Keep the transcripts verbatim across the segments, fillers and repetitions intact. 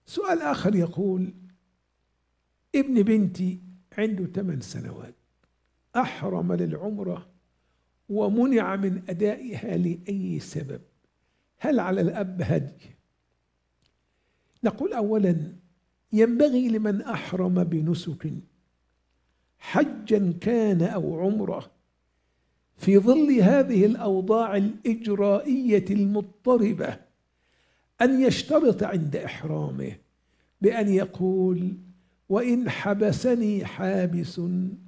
سؤال آخر يقول: ابن بنتي عنده ثمان سنوات، أحرم للعمرة ومنع من أدائها لأي سبب، هل على الأب هدي؟ نقول أولا: ينبغي لمن أحرم بنسك حجا كان أو عمره في ظل هذه الأوضاع الإجرائية المضطربة أن يشترط عند إحرامه بأن يقول: وإن حبسني حابس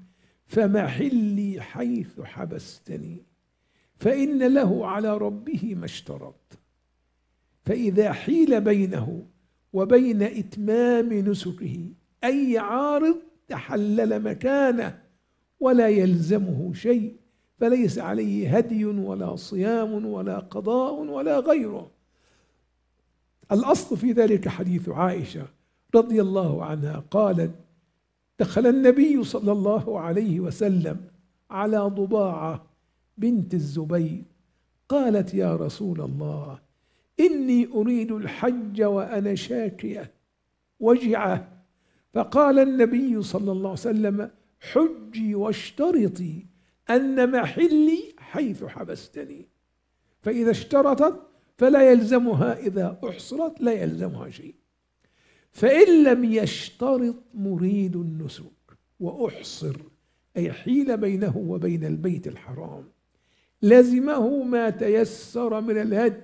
فمحلي حيث حبستني، فإن له على ربه ما اشترط. فإذا حيل بينه وبين إتمام نسكه أي عارض تحلل مكانه ولا يلزمه شيء، فليس عليه هدي ولا صيام ولا قضاء ولا غيره. الأصل في ذلك حديث عائشة رضي الله عنها قالت: دخل النبي صلى الله عليه وسلم على ضباعة بنت الزبير، قالت: يا رسول الله، إني أريد الحج وأنا شاكية وجعة. فقال النبي صلى الله عليه وسلم: حجي واشترطي أن محلي حيث حبستني. فإذا اشترطت فلا يلزمها، إذا أحصرت لا يلزمها شيء. فإن لم يشترط مريد النسك وأحصر، أي حيل بينه وبين البيت الحرام، لزمه ما تيسر من الهدي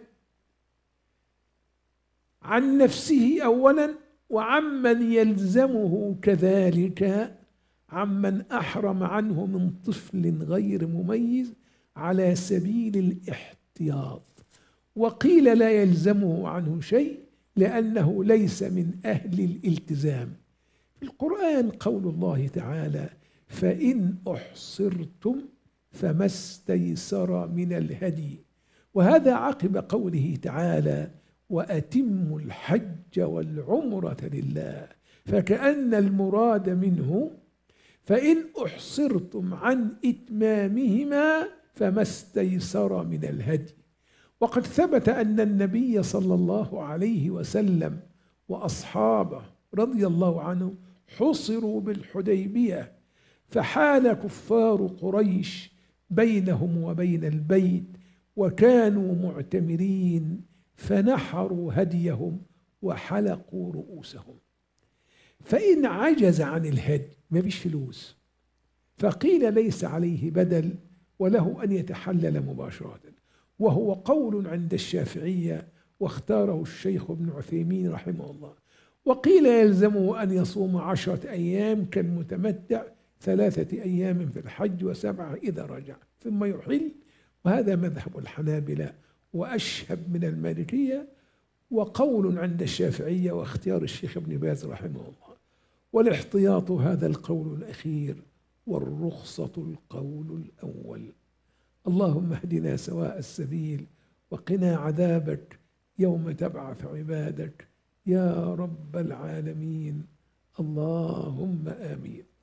عن نفسه أولا، وعمن يلزمه كذلك عمن أحرم عنه من طفل غير مميز على سبيل الاحتياط. وقيل لا يلزمه عنه شيء لأنه ليس من أهل الالتزام. في القرآن قول الله تعالى: فإن أحصرتم فما استيسر من الهدي، وهذا عقب قوله تعالى: وأتموا الحج والعمرة لله، فكأن المراد منه فإن أحصرتم عن إتمامهما فما استيسر من الهدي. وقد ثبت أن النبي صلى الله عليه وسلم وأصحابه رضي الله عنهم حصروا بالحديبية، فحال كفار قريش بينهم وبين البيت وكانوا معتمرين، فنحروا هديهم وحلقوا رؤوسهم. فإن عجز عن الهدي، ما فيش فلوس، فقيل ليس عليه بدل وله أن يتحلل مباشرة، وهو قول عند الشافعية واختاره الشيخ ابن عثيمين رحمه الله. وقيل يلزمه أن يصوم عشرة أيام كالمتمتع، ثلاثة أيام في الحج وسبعة إذا رجع ثم يحل، وهذا مذهب الحنابلة وأشهب من المالكية، وقول عند الشافعية واختيار الشيخ ابن باز رحمه الله. والاحتياط هذا القول الأخير، والرخصة القول الأول. اللهم اهدنا سواء السبيل وقنا عذابك يوم تبعث عبادك يا رب العالمين. اللهم آمين.